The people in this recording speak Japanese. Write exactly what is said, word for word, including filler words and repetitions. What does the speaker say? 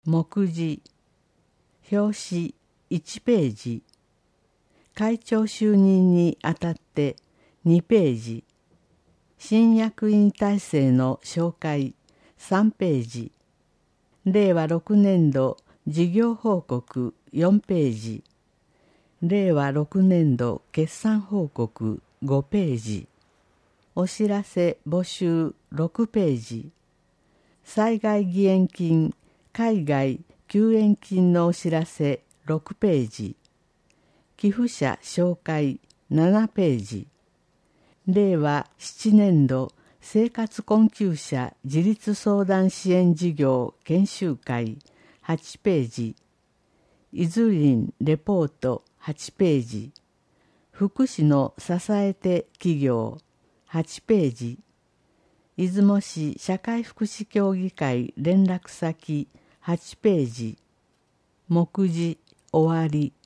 目次、表紙いちページ、会長就任にあたってにページ、新役員体制の紹介さんページ、れいわろくねんど事業報告よんページ、れいわろくねんど決算報告ごページ、お知らせ募集ろくページ、災害義援金海外救援金のお知らせろくページ、寄付者紹介ななページ、れいわななねんど生活困窮者自立相談支援事業研修会はちページ、いずりんレポートはちページ、福祉の支えて企業はちページ、出雲市社会福祉協議会連絡先はちページ、目次終わり。